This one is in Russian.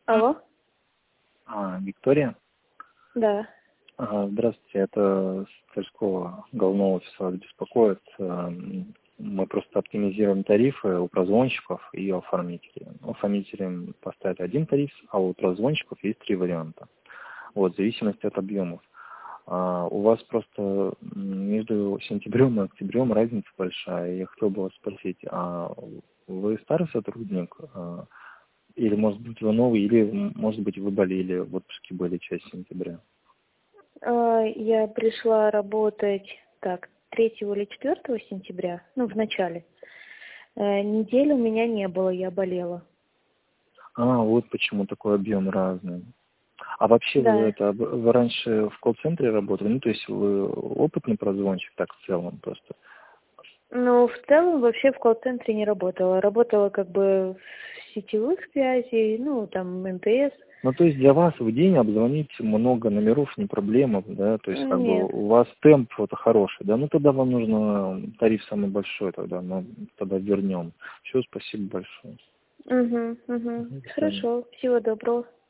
Алло? Виктория? Да. Здравствуйте, это Тверского головного офиса вас беспокоит. Мы просто оптимизируем тарифы у прозвонщиков и у оформителей. Оформителям поставили один тариф, а у прозвонщиков есть 3 варианта. Вот, в зависимости от объемов. У вас просто между сентябрем и октябрем разница большая. Я хотел бы вас спросить, вы старый сотрудник? Или, может быть, вы новый, или, может быть, вы болели, в отпуске были часть сентября? Я пришла работать, 3 или 4 сентября, в начале. Недели у меня не было, я болела. Вот почему такой объем разный. А вообще Да. вы раньше в колл-центре работали? То есть вы опытный прозвонщик, так в целом просто? В целом вообще в колл-центре не работала. Работала в сетевых связей, МТС. То есть для вас в день обзвонить много номеров не проблема, да? То есть Нет. у вас темп хороший, да? Тогда вам нужно тариф самый большой тогда, тогда вернем. Все, спасибо большое. Угу. До свидания. Хорошо, всего доброго.